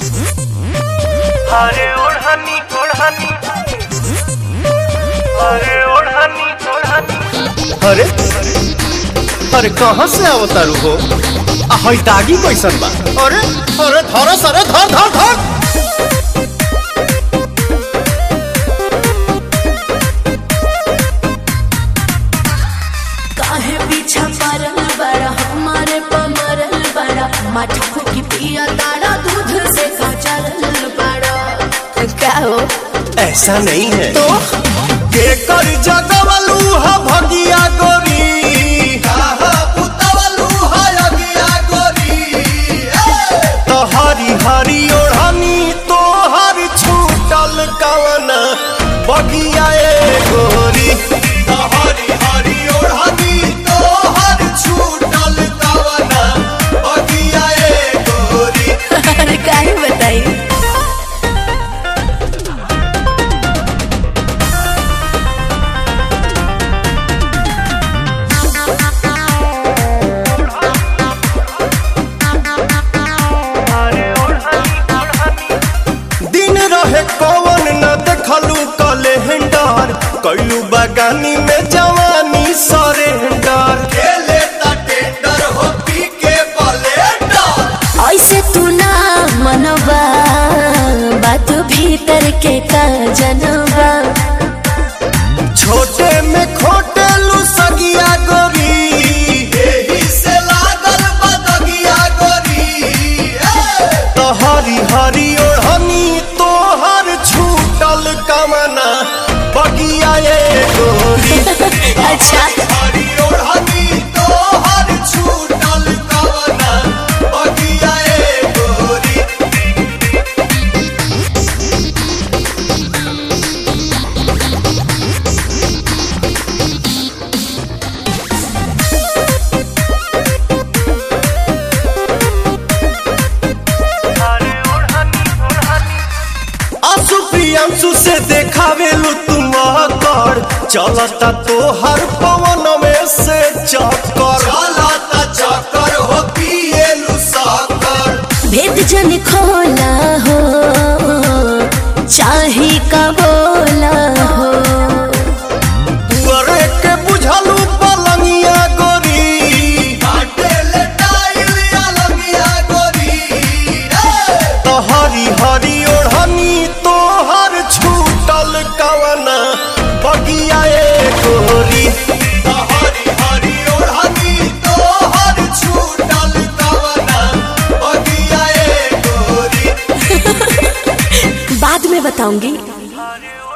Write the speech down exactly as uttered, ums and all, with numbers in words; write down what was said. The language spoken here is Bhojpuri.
अरे ओढ़नी ओढ़नी अरे ओढ़नी ओढ़नी अरे अरे कहाँ से अवतारू हो? हई दागी कैसन बा? अरे अरे धर सरे धर धर धर काहे पीछा परल बड़ा हमारे पमरल बड़ा मटको की पिया तारा दूध से काचरल बड़ा क्या हो? ऐसा नहीं है तो के कर जगवलू हा भगिया गोरी काहा पुतवलू हा अगिया गोरी तो हरी हरी ओढ़नी तो हर छूटल कवन बगिया ए गोरी तो हरी हरी ओढ़नी तो हर छूटल कवन बगिया ए गोरी। अरे काहे बताई कौन न देखलू कैलेंडर कैलू बगानी में जवानी सरेंडर खेले ता टेंडर हो पी के ब्लेंडर ऐसे तू ना मनवा बात भीतर के का जनवा छोटे में खोटे लू सगिया गोरी एही से लागल बदगिया गोरी तो हरी हरी ओढ़नी छूटल कमना बगिया ए गोरी। अच्छा हरी ओढ़नी तो हर छूटल कमना बगिया ए गोरी। अंशु से देखावेलू तुम कर चलता तो हर पवन में से चक्कर चलता चक्कर हो पिएलू साकर भेद जन खोला हो चाहे का बोला हो तुअरे के बुझलू पलंगिया गोरी काटे ले टाइल अलंगिया गोरी तो हरी हरी ओढ़नी तो हर छूटल कवना बगिया ए गोरी तो हरी हरी ओढ़नी तो हर छूटल कवना बगिया ए गोरी। बाद में बताऊंगी।